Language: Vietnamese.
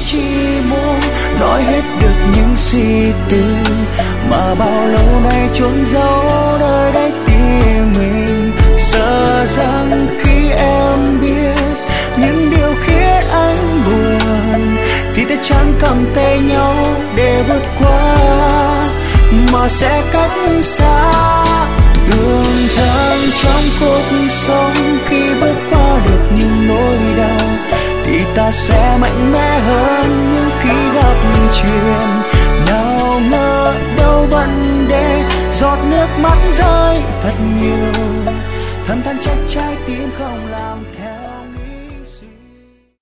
chỉ muốn nói hết được những suy tư mà bao lâu nay chôn giấu nơi đáy tim mình. Sợ rằng khi em biết những điều khiến anh buồn thì ta chẳng cầm tay nhau để vượt qua mà sẽ cách xa. Tưởng rằng trong cuộc sống khi bước qua được những nỗi đau thì ta sẽ mạnh mẽ hơn những khi gặp chuyện. Nào ngờ đâu vẫn để giọt nước mắt rơi thật nhiều, thầm than trách trái tim không làm